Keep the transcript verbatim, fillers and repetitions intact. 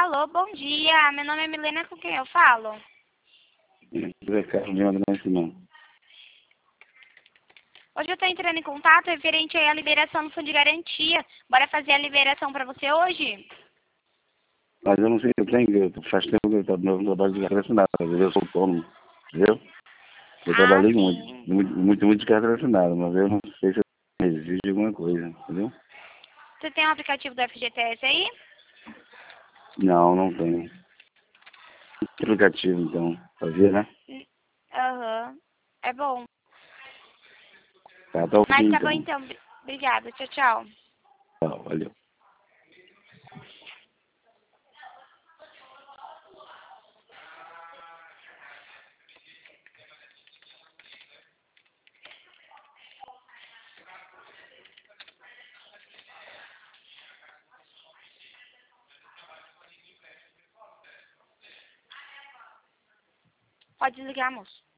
Alô, bom dia. Meu nome é Milena, com quem eu falo? José Carlos Lima do Nascimento. Hoje eu estou entrando em contato referente aí à liberação do fundo de garantia. Bora fazer a liberação para você hoje? Mas eu não sei, eu tenho, faz tempo que eu estou no trabalho de carteira assinada, eu sou autônomo, entendeu? Eu Ah, trabalhei muito, sim. muito, muito, muito de carteira assinada, mas eu não sei se exige alguma coisa, entendeu? Você tem o aplicativo do F G T S aí? Não, não tenho. Aplicativo, então, fazia, né? Hum, Aham. É bom. Tá, tá ok, Mas tá bom então. então. Obrigada. Tchau, tchau. Tá, valeu. Pode desligar, moço.